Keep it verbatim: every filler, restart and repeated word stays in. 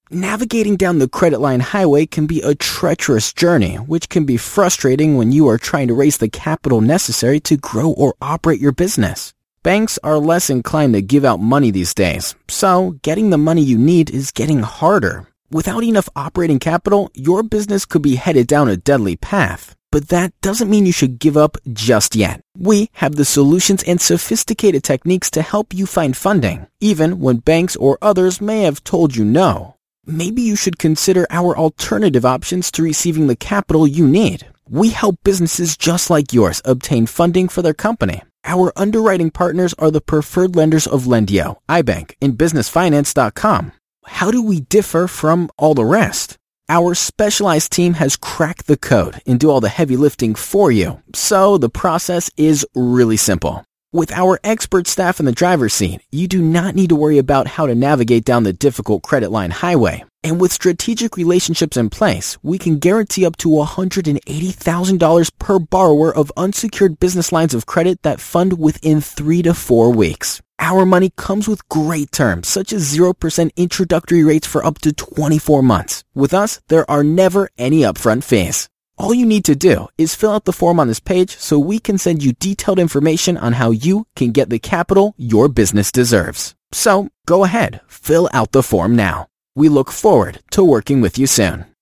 Navigating down the credit line highway can be a treacherous journey, which can be frustrating when you are trying to raise the capital necessary to grow or operate your business. Banks are less inclined to give out money these days, so getting the money you need is getting harder. Without enough operating capital, your business could be headed down a deadly path. But that doesn't mean you should give up just yet. We have the solutions and sophisticated techniques to help you find funding, even when banks or others may have told you no. Maybe you should consider our alternative options to receiving the capital you need. We help businesses just like yours obtain funding for their company. Our underwriting partners are the preferred lenders of Lendio, iBank, and business finance dot com. How do we differ from all the rest? Our specialized team has cracked the code and do all the heavy lifting for you, so the process is really simple. With our expert staff in the driver's seat, you do not need to worry about how to navigate down the difficult credit line highway. And with strategic relationships in place, we can guarantee up to one hundred eighty thousand dollars per borrower of unsecured business lines of credit that fund within three to four weeks. Our money comes with great terms, such as zero percent introductory rates for up to twenty-four months. With us, there are never any upfront fees. All you need to do is fill out the form on this page so we can send you detailed information on how you can get the capital your business deserves. So go ahead, fill out the form now. We look forward to working with you soon.